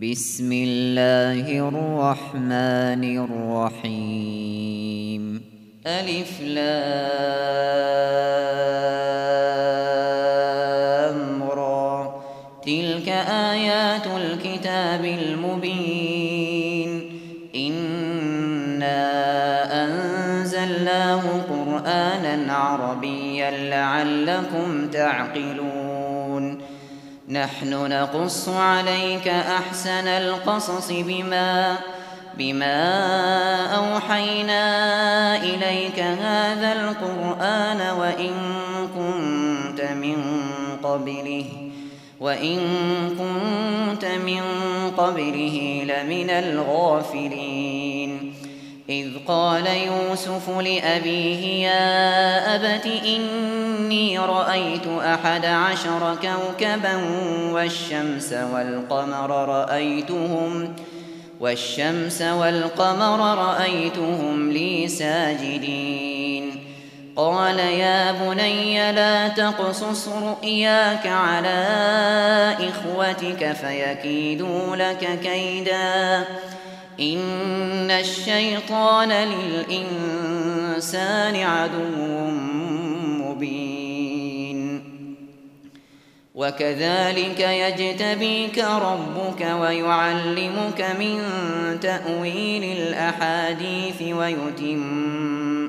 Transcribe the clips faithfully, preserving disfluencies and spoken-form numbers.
بسم الله الرحمن الرحيم ألف لام را تلك آيات الكتاب المبين إنا أنزلناه قرآنا عربيا لعلكم تعقلون نحن نقص عليك أحسن القصص بما بما أوحينا إليك هذا القرآن وإن كنت من قبله وإن كنت من قبله لمن الغافلين إذ قال يوسف لأبيه يا أبت إني رأيت أحد عشر كوكبا والشمس والقمر رأيتهم والشمس والقمر رأيتهم لي ساجدين قال يا بني لا تقصص رؤياك على إخوتك فيكيدوا لك كيدا إن الشيطان للإنسان عدو مبين وكذلك يجتبيك ربك ويعلمك من تأويل الأحاديث ويتم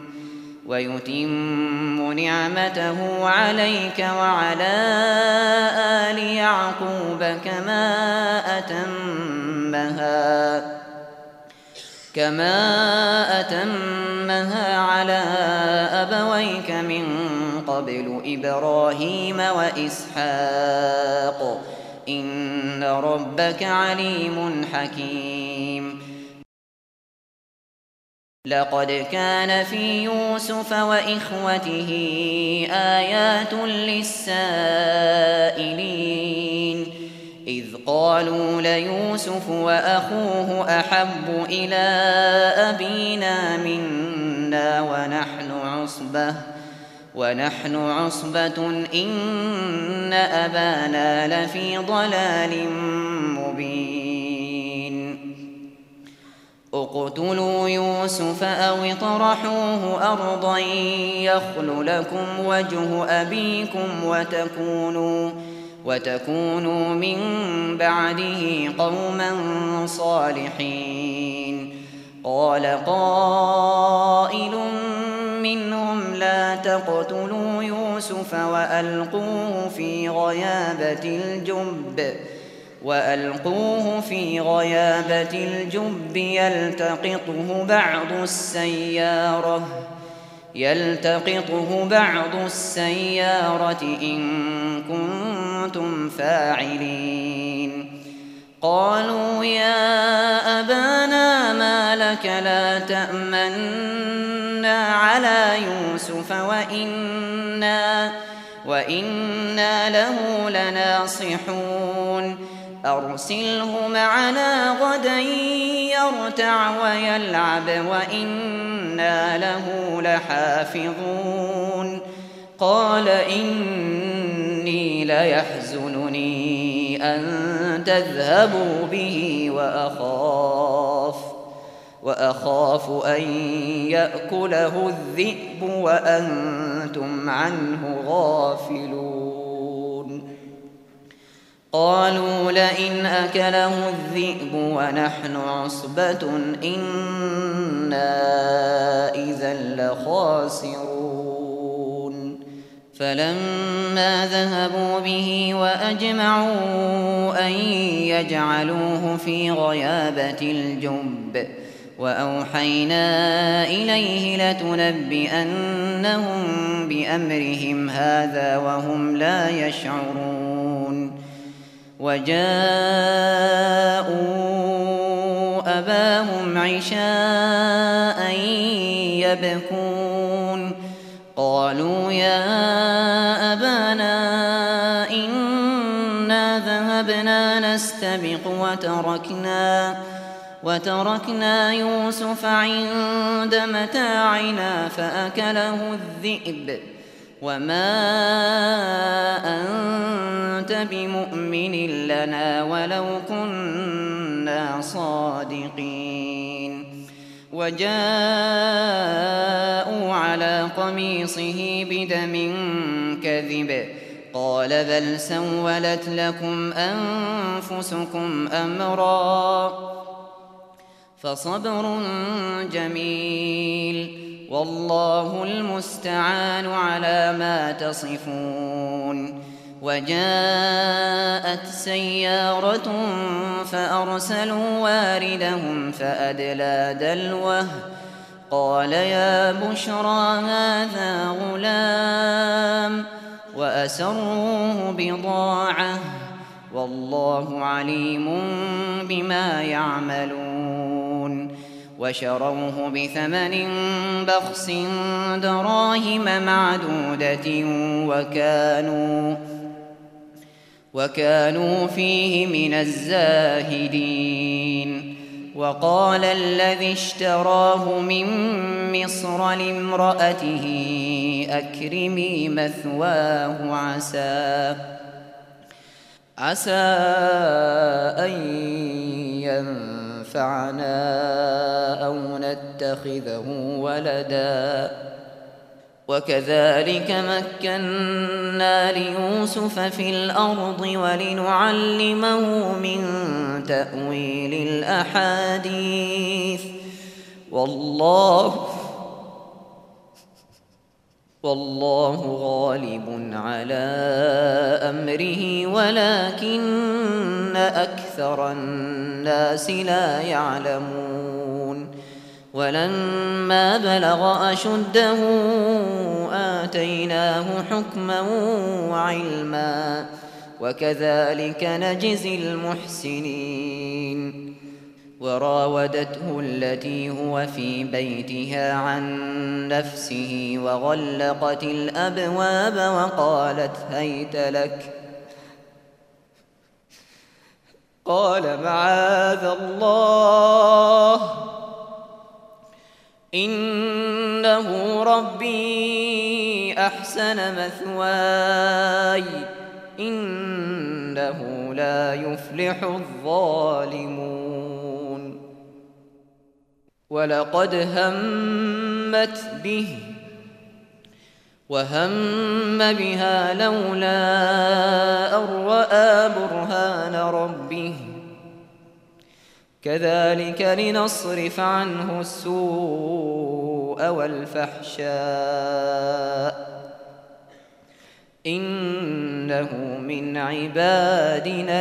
ويتم نعمته عليك وعلى آل يعقوب كما أتمها كما أتمها على أبويك من قبل إبراهيم وإسحاق إن ربك عليم حكيم لقد كان في يوسف وإخوته آيات للسائلين إذ قالوا ليوسف وأخوه أحب إلى أبينا منا ونحن عصبة ونحن عصبة إن أبانا لفي ضلال مبين اقتلوا يوسف أو اطرحوه أرضا يخل لكم وجه أبيكم وتكونوا وتكونوا من بعده قوما صالحين قال قائل منهم لا تقتلوا يوسف وألقوه في غيابة الجب وألقوه في غيابة الجب يلتقطه بعض السيارة يلتقطه بعض السيارة إن كنتم فاعلين قالوا يا أبانا ما لك لا تأمنا على يوسف وإنا, وإنا له لناصحون أرسله معنا غدا يرتع ويلعب وإنا له لحافظون قال إني ليحزنني أن تذهبوا به وأخاف وأخاف أن يأكله الذئب وأنتم عنه غافلون قالوا لئن أكله الذئب ونحن عصبة إنا إذا لخاسرون فلما ذهبوا به وأجمعوا أن يجعلوه في غيابة الجب وأوحينا إليه لتنبئنهم بأمرهم هذا وهم لا يشعرون وجاءوا أباهم عشاء يبكون قالوا يا أبانا إنا ذهبنا نستبق وتركنا وتركنا يوسف عند متاعنا فأكله الذئب وما أنت بمؤمن لنا ولو كنا صادقين. وجاءوا على قميصه بدم كذب قال بل سولت لكم أنفسكم أمرا فصبر جميل والله المستعان على ما تصفون. وجاءت سيارة فأرسلوا واردهم فأدلى دلوه قال يا بشرى هذا غلام وأسروه بضاعة والله عليم بما يعملون. وشروه بثمن بخس دراهم معدودة وكانوا وكانوا فيه من الزاهدين. وقال الذي اشتراه من مصر لامرأته أكرمي مثواه عسى عسى أن ينفعنا أو نتخذه ولدا وكذلك مكنا ليوسف في الأرض ولنعلمه من تأويل الأحاديث والله والله غالب على أمره ولكن أكثر الناس لا يعلمون. ولما بلغ أشده آتيناه حكما وعلما وكذلك نجزي المحسنين. وراودته التي هو في بيتها عن نفسه وغلقت الأبواب وقالت هيت لك قال معاذ الله إنه ربي أحسن مثواي إنه لا يفلح الظالمون. ولقد همت به وهم بها لولا أن رأى برهان ربه كذلك لنصرف عنه السوء والفحشاء إنه من عبادنا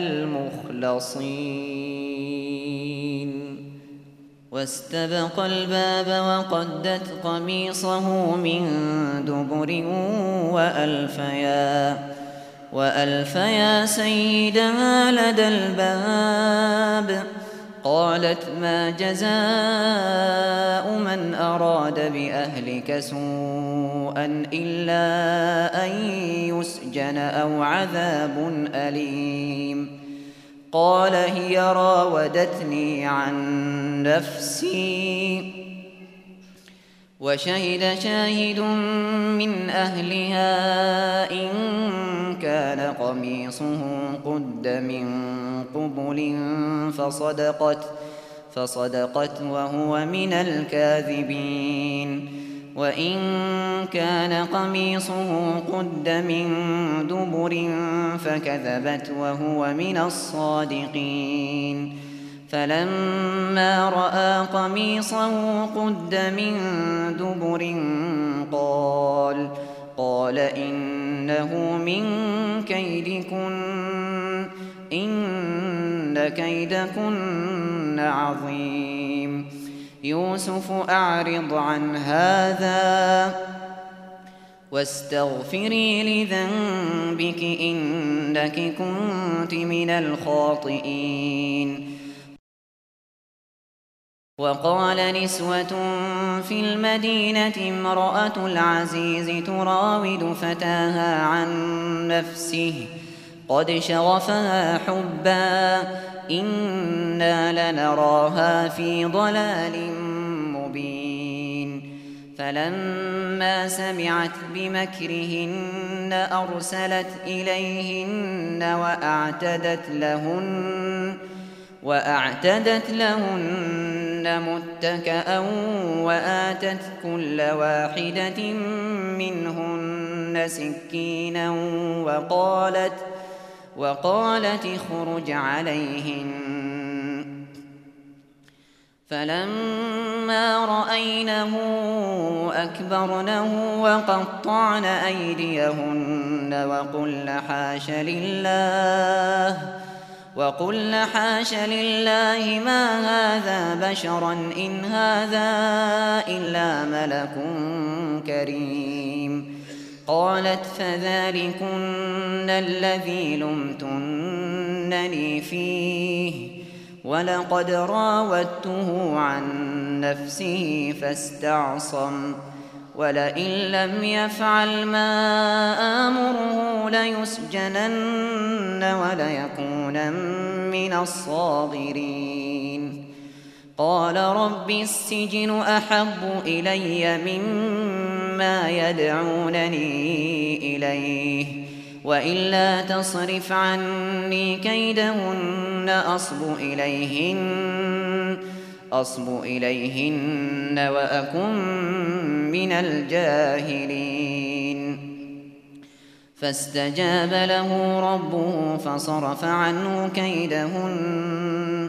المخلصين. واستبق الباب وقدت قميصه من دبر وألفيا وألفيا سيدها لدى الباب قالت ما جزاء من أراد بأهلك سوءا إلا أن يسجن أو عذاب أليم. قال هي راودتني عن نفسي وشهد شاهد من أهلها إن كان قميصه قد من قبل فصدقت فصدقت وهو من الكاذبين. وإن كان قميصه قد من دبر فكذبت وهو من الصادقين. فلما رأى قميصه قد من دبر قال قال إنه من كيدكن إن كيدكن عظيم. يوسف أعرض عن هذا واستغفري لذنبك إنك كنت من الخاطئين. وقال نسوة في المدينة امرأة العزيز تراود فتاها عن نفسه قد شغفها حبا إنا لنراها في ضلال مبين. فلما سمعت بمكرهن أرسلت إليهن وأعتدت لهن وأعتدت لهن متكأ وآتت كل واحدة منهن سكينا وقالت وقالت اخرج عليهن. فلما رأينه أكبرنه وقطعن أيديهن وقلن حاش لله وقلن حاش لله ما هذا بشرا إن هذا إلا ملك كريم. قالت فذلكن الذي لمتنني فيه ولقد راودته عن نفسه فاستعصم ولئن لم يفعل ما آمره ليسجنن وليكونن من الصاغرين. قال رب السجن أحب إلي مما يدعونني إليه وإلا تصرف عني كيدهن أصب إليهن أصب إليهن وأكن من الجاهلين. فاستجاب له ربه فصرف عنه كيدهن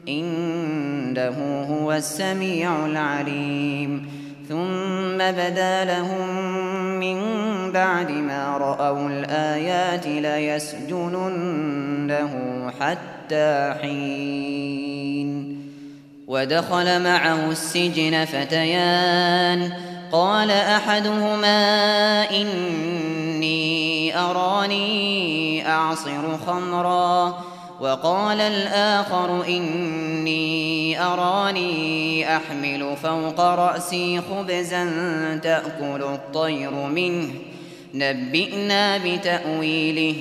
إنه هو السميع العليم. ثم بدا لهم من بعد ما رأوا الآيات ليسجننه حتى حين. ودخل معه السجن فتيان قال أحدهما إني أراني أعصر خمرا وقال الآخر إني أراني أحمل فوق رأسي خبزا تأكل الطير منه نبئنا بتأويله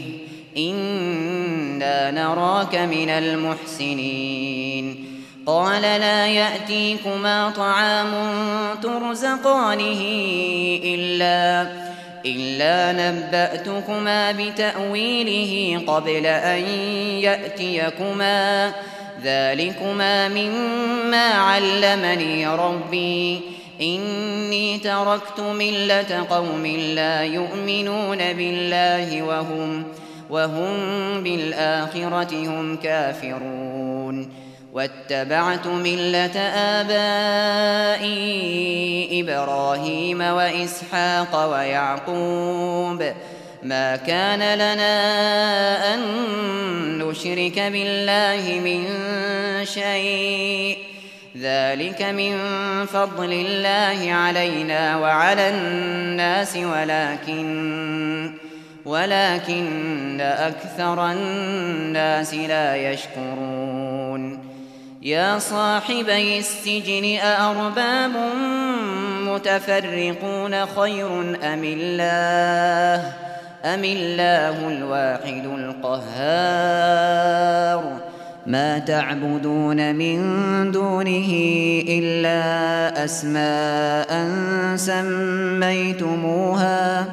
إنا نراك من المحسنين. قال لا يأتيكما طعام ترزقانه إلا إلا نبأتكما بتأويله قبل أن يأتيكما ذلكما مما علمني ربي إني تركت ملة قوم لا يؤمنون بالله وهم وهم بالآخرة هم كافرون واتبعت ملة آبائي إبراهيم وإسحاق ويعقوب ما كان لنا أن نشرك بالله من شيء ذلك من فضل الله علينا وعلى الناس ولكن ولكن أكثر الناس لا يشكرون. يا صاحبي السجن أأرباب متفرقون خير أم الله أم الله الواحد القهار. ما تعبدون من دونه إلا أسماء سميتموها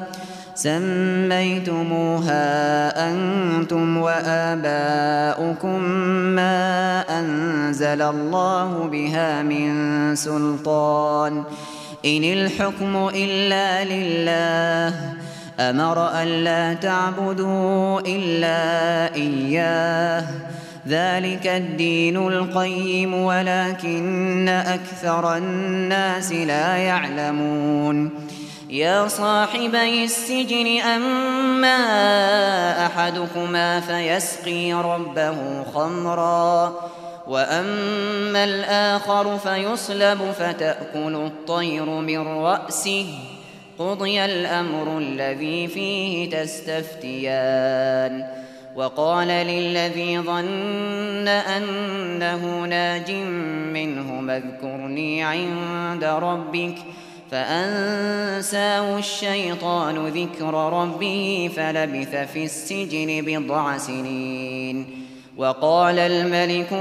سميتموها أنتم وآباؤكم ما أنزل الله بها من سلطان إن الحكم إلا لله أمر ألا تعبدوا إلا إياه ذلك الدين القيم ولكن أكثر الناس لا يعلمون. يا صاحبي السجن أما أحدكما فيسقي ربه خمرا وأما الآخر فيصلب فتأكل الطير من رأسه قضي الأمر الذي فيه تستفتيان. وقال للذي ظن أنه ناج منهما اذكرني عند ربك فأنساه الشيطان ذكر ربه فلبث في السجن بضع سنين وقال الملك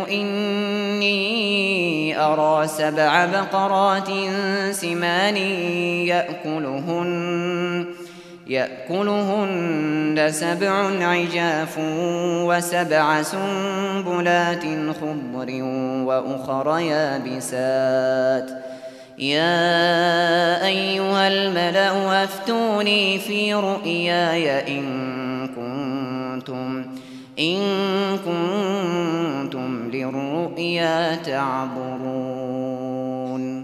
إني أرى سبع بقرات سمان يأكلهن, يأكلهن سبع عجاف وسبع سنبلات خضر وأخر يابسات يا أيها الملأ أفتوني في رؤياي إن كنتم إن كنتم للرؤيا تعبرون.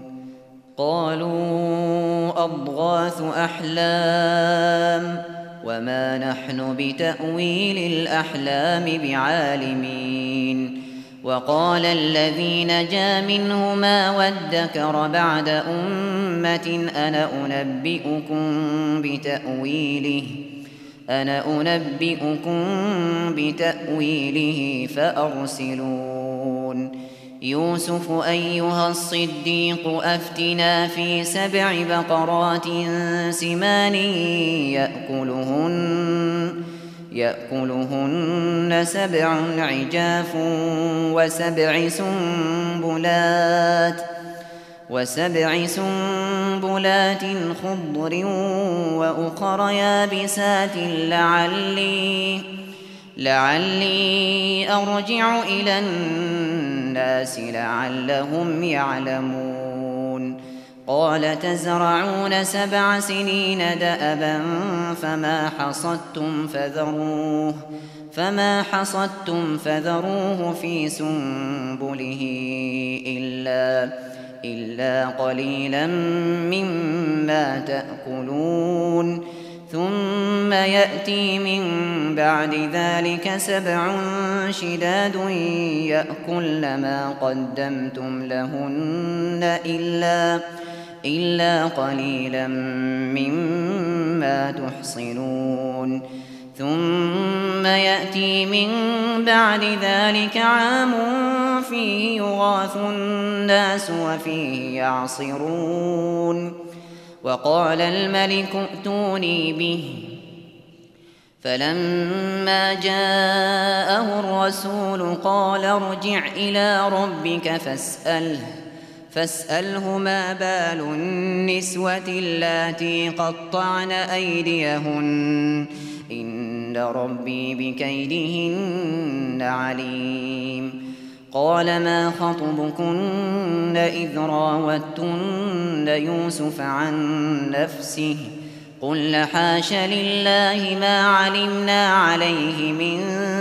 قالوا أضغاث أحلام وما نحن بتأويل الأحلام بعالمين. وقال الذي نجا منهما وادكر بعد أمة أنا أنبئكم بتأويله أنا أنبئكم بتأويله فأرسلون. يوسف أيها الصديق أفتنا في سبع بقرات سمان يأكلهن يأكلهن سبع عجاف وسبع سنبلات وسبع سنبلات خضر وأخر يابسات لعلي لعلي أرجع إلى الناس لعلهم يعلمون. قال تزرعون سبع سنين دأبا فما حصدتم فذروه فما حصدتم فذروه في سنبله إلا إلا قليلا مما تأكلون. ثم يأتي من بعد ذلك سبع شداد يأكل ما قدمتم لهن إلا إلا قليلا مما تحصنون. ثم يأتي من بعد ذلك عام فيه يغاث الناس وفيه يعصرون. وقال الملك ائتوني به فلما جاءه الرسول قال ارجع إلى ربك فاسأله فاسأله ما بال النسوة اللاتي قطعن أيديهن إن ربي بكيدهن عليم. قال ما خطبكن إذ راوتن يوسف عن نفسه قلن حاش لله ما علمنا عليه من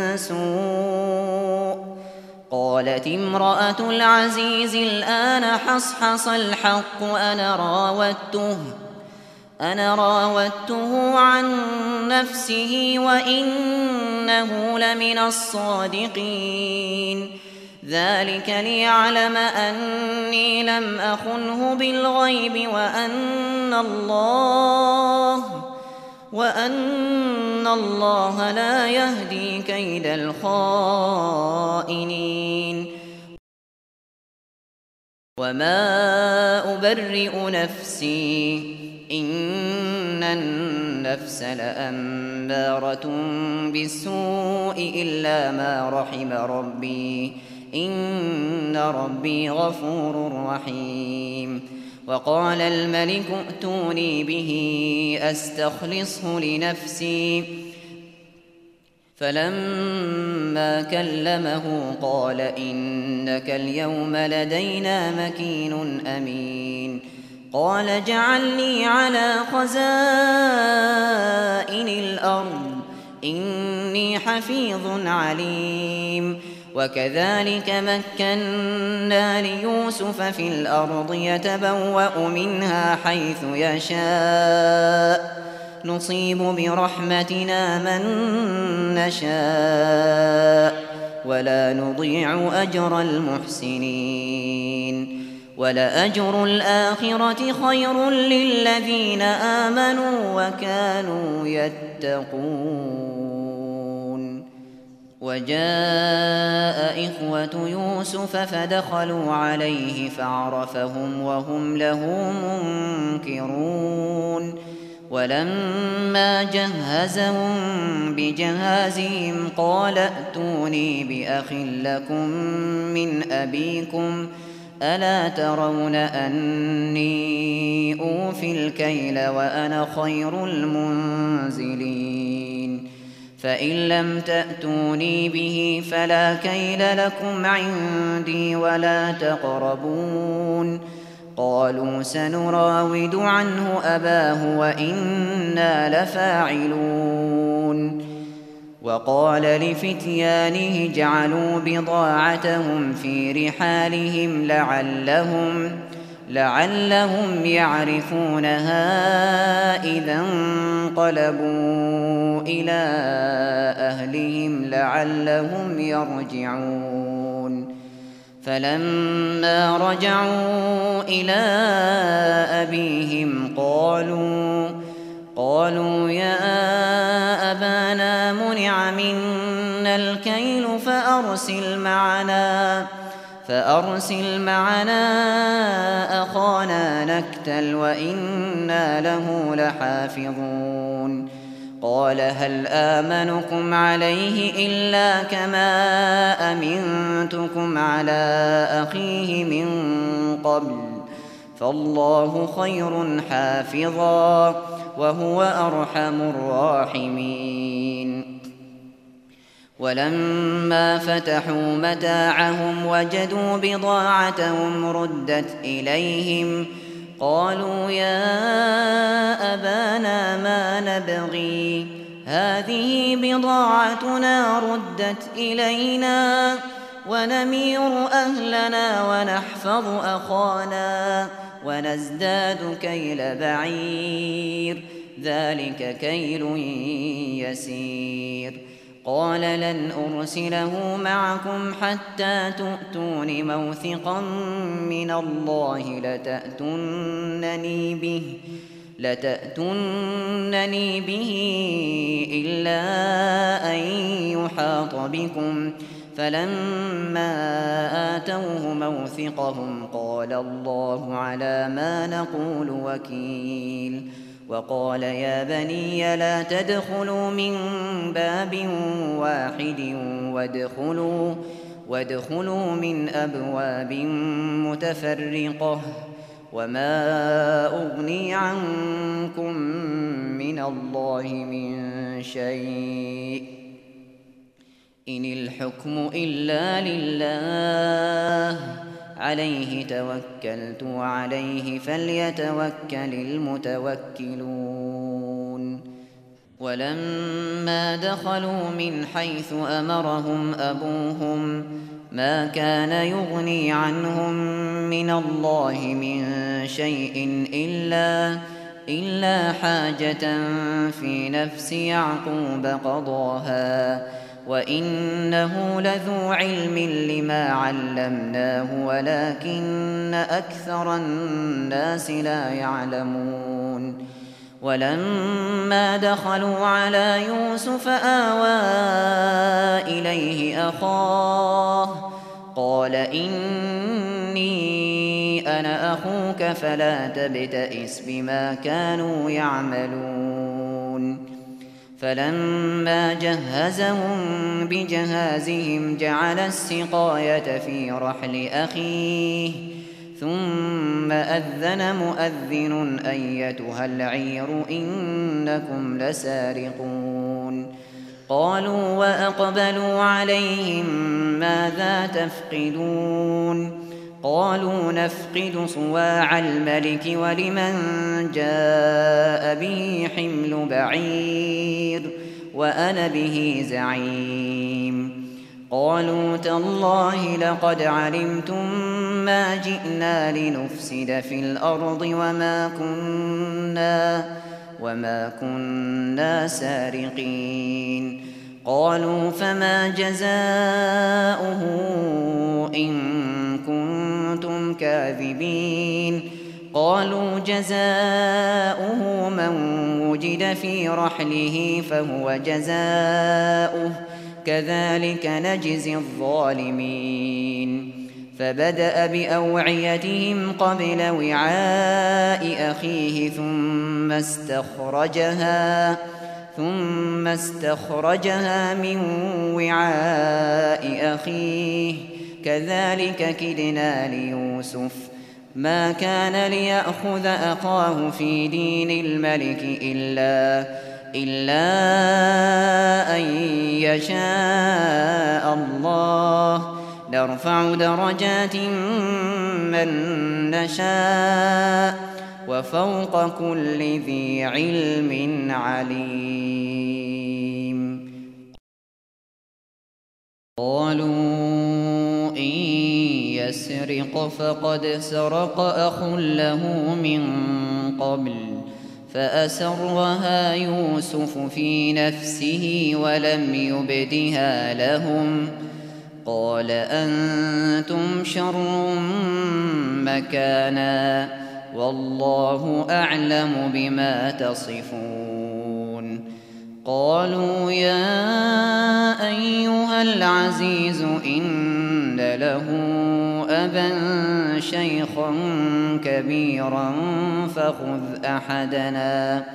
سوء. قالت امرأة العزيز الآن حصحص الحق أنا راودته أنا راودته عن نفسه وإنه لمن الصادقين. ذلك ليعلم أني لم أخنه بالغيب وأن الله وأن الله لا يهدي كيد الخائنين. وما أبرئ نفسي إن النفس لأمارة بالسوء إلا ما رحم ربي إن ربي غفور رحيم. وقال الملك ائتوني به أستخلصه لنفسي فلما كلمه قال إنك اليوم لدينا مكين أمين. قال اجعلني على خزائن الأرض إني حفيظ عليم. وكذلك مكنا ليوسف في الأرض يتبوأ منها حيث يشاء نصيب برحمتنا من نشاء ولا نضيع أجر المحسنين. ولأجر الآخرة خير للذين آمنوا وكانوا يتقون. وجاء إخوة يوسف فدخلوا عليه فعرفهم وهم له منكرون. ولما جهزهم بجهازهم قال ائتوني بأخ لكم من أبيكم ألا ترون أني أوفي الكيل وأنا خير المنزلين فإن لم تأتوني به فلا كيل لكم عندي ولا تقربون قالوا سنراود عنه أباه وإنا لفاعلون وقال لفتيانه اجعلوا بضاعتهم في رحالهم لعلهم لعلهم يعرفونها إذا انقلبوا إلى أهلهم لعلهم يرجعون فلما رجعوا إلى أبيهم قالوا قالوا يا أبانا منع منا الكيل فأرسل معنا فأرسل معنا أخانا نكتل وإنا له لحافظون قال هل آمنكم عليه إلا كما أمنتكم على أخيه من قبل فالله خير حافظا وهو أرحم الراحمين ولما فتحوا متاعهم وجدوا بضاعتهم ردت إليهم قالوا يا أبانا ما نبغي هذه بضاعتنا ردت إلينا ونمير أهلنا ونحفظ أخانا ونزداد كيل بعير ذلك كيل يسير قال لن أرسله معكم حتى تؤتون موثقا من الله لتأتونني به لتأتونني به إلا أن يحاط بكم فلما آتوه موثقهم قال الله على ما نقول وكيل وقال يا بني لا تدخلوا من باب واحد وادخلوا, وادخلوا من أبواب متفرقة وما أغني عنكم من الله من شيء إن الحكم إلا لله عليه توكلت وعليه فليتوكل المتوكلون ولما دخلوا من حيث أمرهم أبوهم ما كان يغني عنهم من الله من شيء إلا, إلا حاجة في نفس يعقوب قضاها وإنه لذو علم لما علمناه ولكن أكثر الناس لا يعلمون ولما دخلوا على يوسف آوى إليه أخاه قال إني أنا أخوك فلا تبتئس بما كانوا يعملون فلما جهزهم بجهازهم جعل السقاية في رحل أخيه ثم أذن مؤذن أيتها العير إنكم لسارقون قالوا وأقبلوا عليهم ماذا تفقدون قالوا نفقد صواع الملك ولمن جاء به حمل بعير وأنا به زعيم قالوا تالله لقد علمتم ما جئنا لنفسد في الأرض وما كنا, وما كنا سارقين قالوا فما جزاؤه إن كنتم كاذبين قالوا جزاؤه من وجد في رحله فهو جزاؤه كذلك نجزي الظالمين فبدأ بأوعيتهم قبل وعاء أخيه ثم استخرجها ثم استخرجها من وعاء أخيه كذلك كدنا ليوسف ما كان ليأخذ أخاه في دين الملك إلا إلا أن يشاء الله نرفع درجات من نشاء وفوق كل ذي علم عليم. قالوا إن يسرق فقد سرق أخ له من قبل فأسرها يوسف في نفسه ولم يبدها لهم قال أنتم شر مكانا والله أعلم بما تصفون. قالوا يا أيها العزيز إن له أبا شيخا كبيرا فخذ أحدنا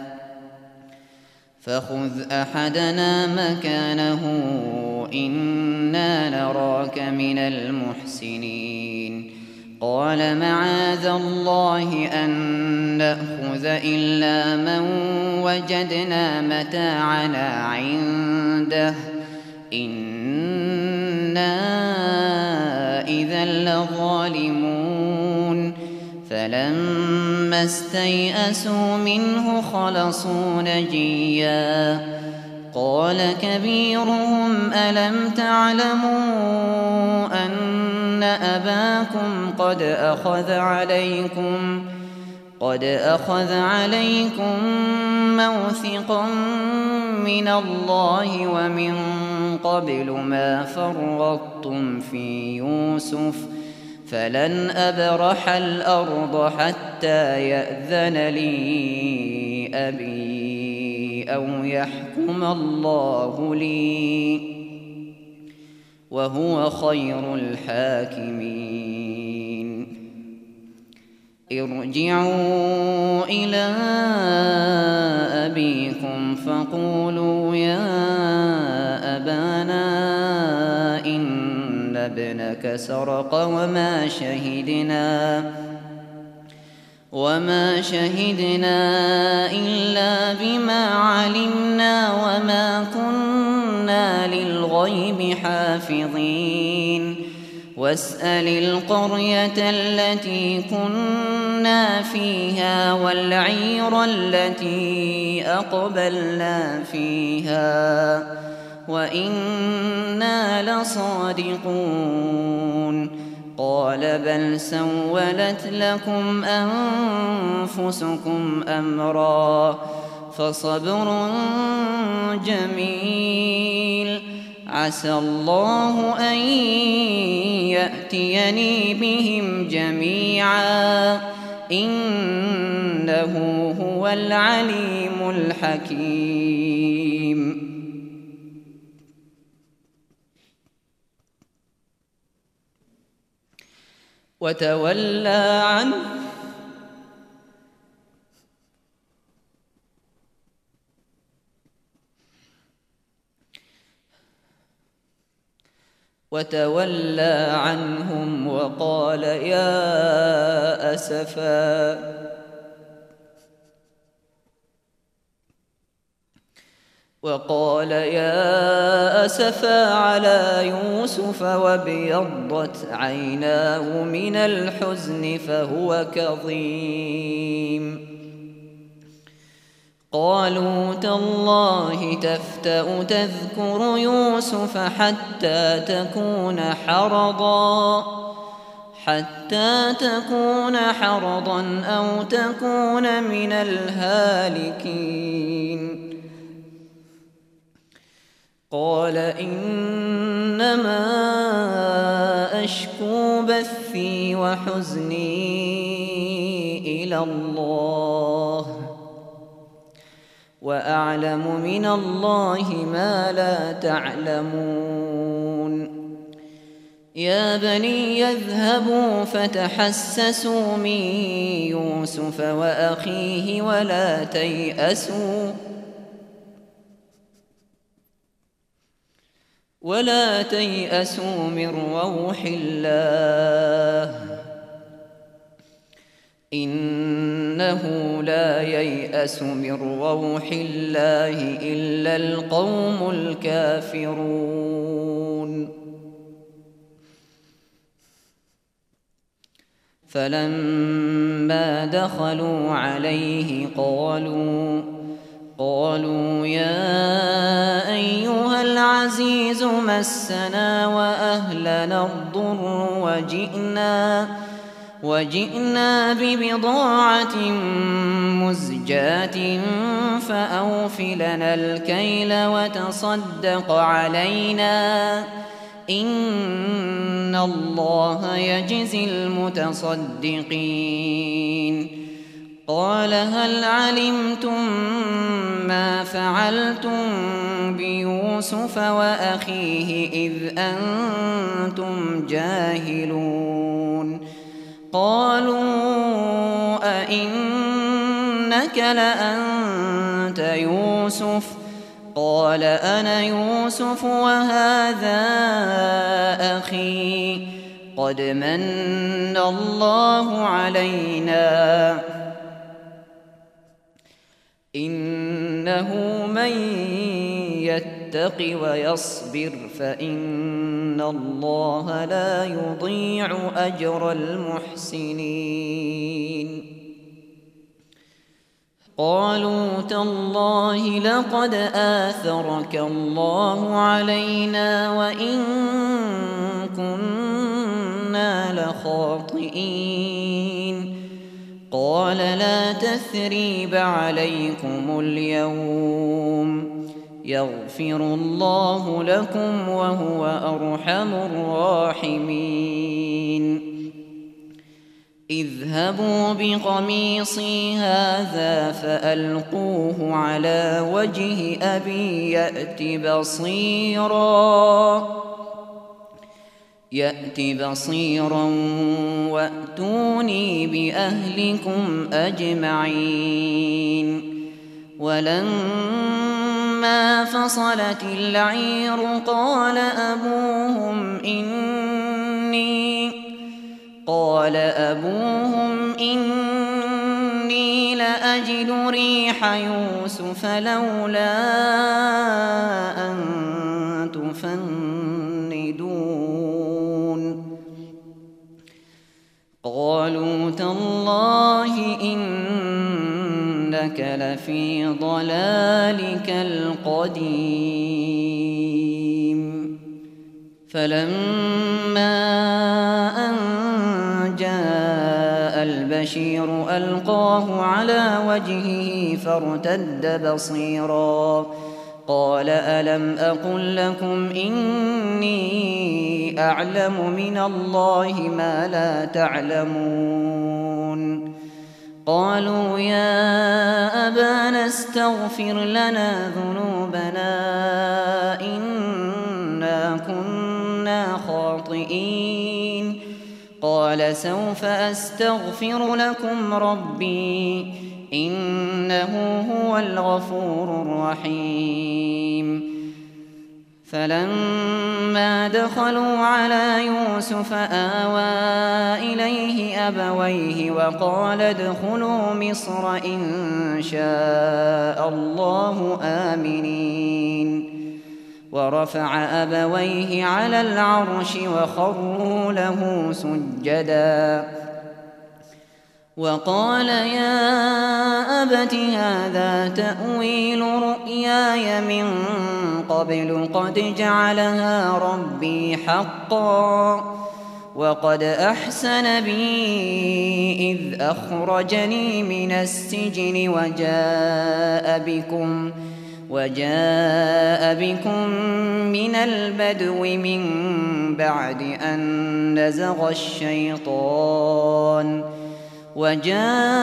فخذ أحدنا مكانه إنا نراك من المحسنين. قال معاذ الله أن نأخذ إلا من وجدنا متاعنا عنده إنا إذا لظالمون. فلما استيئسوا منه خلصوا نجيا قال كبيرهم ألم تعلموا أن أباكم قد أخذ عليكم قد أخذ عليكم موثقا من الله ومن قبل ما فرطتم في يوسف فلن أبرح الأرض حتى يأذن لي أبي أو يحكم الله لي وهو خير الحاكمين. ارجعوا إلى أبيكم فقولوا يا أبانا إن ابنك سرق وما شهدنا وما شهدنا إلا بما علمنا وما كنا للغيب حافظين. واسأل القرية التي كنا فيها والعير التي أقبلنا فيها وإنا لصادقون. قال بل سولت لكم أنفسكم أمرا فصبر جميل عسى الله أن يأتيني بهم جميعا إنه هو العليم الحكيم. وتولى عنه وتولى عنهم وقال يا أسفا وقال يا أسفا على يوسف وابيضت عيناه من الحزن فهو كظيم. قالوا تالله تفتأ تذكر يوسف حتى تكون حرضا حتى تكون حرضا أو تكون من الهالكين. قال إنما أشكو بثي وحزني إلى الله وأعلم من الله ما لا تعلمون. يا بني اذهبوا فتحسسوا من يوسف وأخيه ولا تيأسوا ولا تيأسوا من روح الله إنه لا ييأس من روح الله إلا القوم الكافرون. فلما دخلوا عليه قالوا قالوا يا أيها العزيز مسنا وأهلنا الضر وجئنا وجئنا ببضاعة مزجاة فأوف لنا الكيل وتصدق علينا إن الله يجزي المتصدقين. قال هل علمتم ما فعلتم بيوسف وأخيه إذ أنتم جاهلون؟ قالوا أئنك لأنت يوسف؟ قال أنا يوسف وهذا أخي قد من الله علينا إنه من يتق ويصبر فإن الله لا يضيع أجر المحسنين. قالوا تالله لقد آثرك الله علينا وإن كنا لخاطئين. قال لا تثريب عليكم اليوم يغفر الله لكم وهو أرحم الراحمين. اذهبوا بقميصي هذا فألقوه على وجه أبي يأت بصيرا يأت بصيرا وأتوني بأهلكم أجمعين. ولما فصلت العير قال أبوهم إني قال أبوهم إني لأجد ريح يوسف لولا أن تفندون. قالوا تالله إنك لفي ضلالك القديم. فلما أن جاء البشير ألقاه على وجهه فارتد بصيرا قال ألم أقل لكم إني أعلم من الله ما لا تعلمون؟ قالوا يا أبانا استغفر لنا ذنوبنا إنا كنا خاطئين. قال سوف أستغفر لكم ربي إنه هو الغفور الرحيم. فلما دخلوا على يوسف آوى إليه أبويه وقال ادخلوا مصر إن شاء الله آمنين. ورفع أبويه على العرش وخروا له سجدا وقال يا أبت هذا تأويل رؤياي من قبل قد جعلها ربي حقا وقد أحسن بي إذ أخرجني من السجن وجاء بكم وجاء بكم من البدو من بعد أن نزغ الشيطان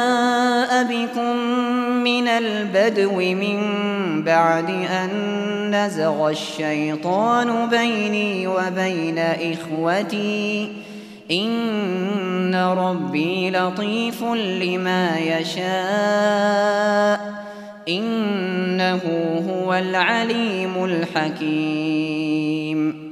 وجاء بكم من البدو من بعد أن نزغ الشيطان بيني وبين إخوتي إن ربي لطيف لما يشاء إنه هو العليم الحكيم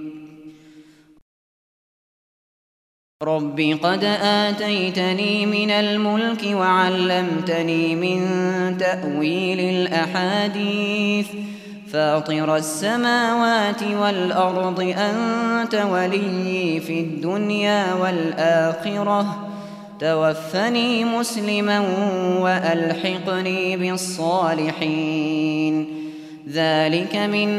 رب قد آتيتني من الملك وعلمتني من تأويل الأحاديث فاطر السماوات والأرض أنت وليي في الدنيا والآخرة توفني مسلما وألحقني بالصالحين ذلك من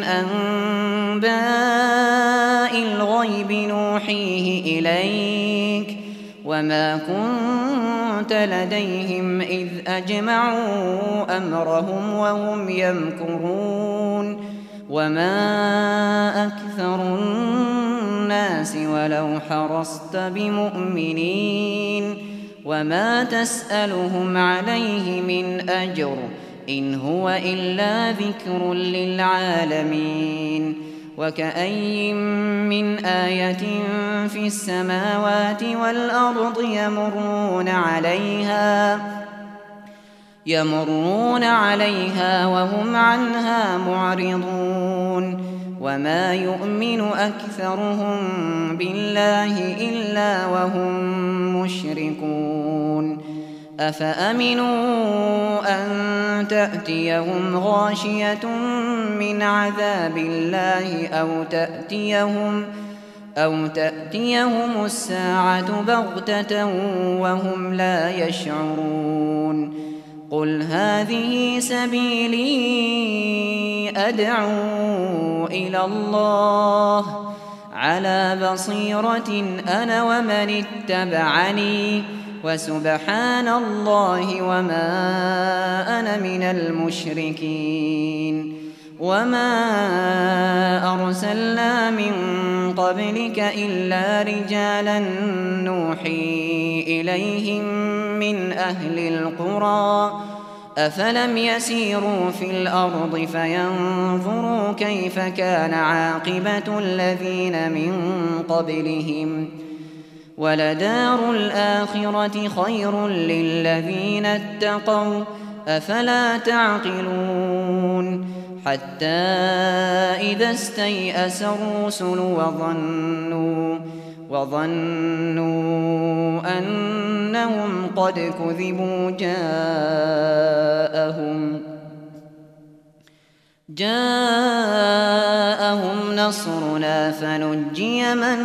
أنباء الغيب نوحيه إليك وما كنت لديهم إذ أجمعوا أمرهم وهم يمكرون وما أكثر الناس ولو حرصت بمؤمنين وما تسألهم عليه من أجر إن هو إلا ذكر للعالمين وكأي من آية في السماوات والأرض يمرون عليها يمرون عليها وهم عنها معرضون وما يؤمن أكثرهم بالله إلا وهم مشركون أفأمنوا أن تأتيهم غاشية من عذاب الله أو تأتيهم أو تأتيهم الساعة بغتة وهم لا يشعرون قل هذه سبيلي أدعو إلى الله على بصيرة أنا ومن اتبعني وسبحان الله وما أنا من المشركين وما أرسلنا من قبلك إلا رجالا نوحي إليهم من أهل القرى أفلم يسيروا في الأرض فينظروا كيف كان عاقبة الذين من قبلهم ولدار الآخرة خير للذين اتقوا أفلا تعقلون حتى إذا استيأس الرسل وظنوا وظنوا أنهم قد كذبوا جاءهم جاءهم نصرنا فنجي من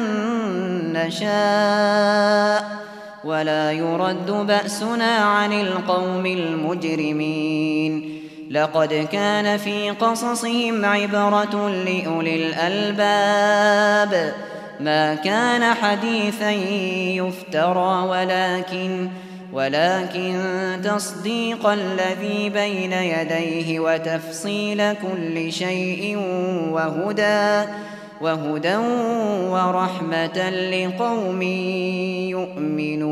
نشاء ولا يرد بأسنا عن القوم المجرمين لقد كان في قصصهم عبرة لأولي الألباب ما كان حديثا يفترى ولكن ولكن تصديق الذي بين يديه وتفصيل كل شيء وهدى وهدى ورحمة لقوم يؤمنون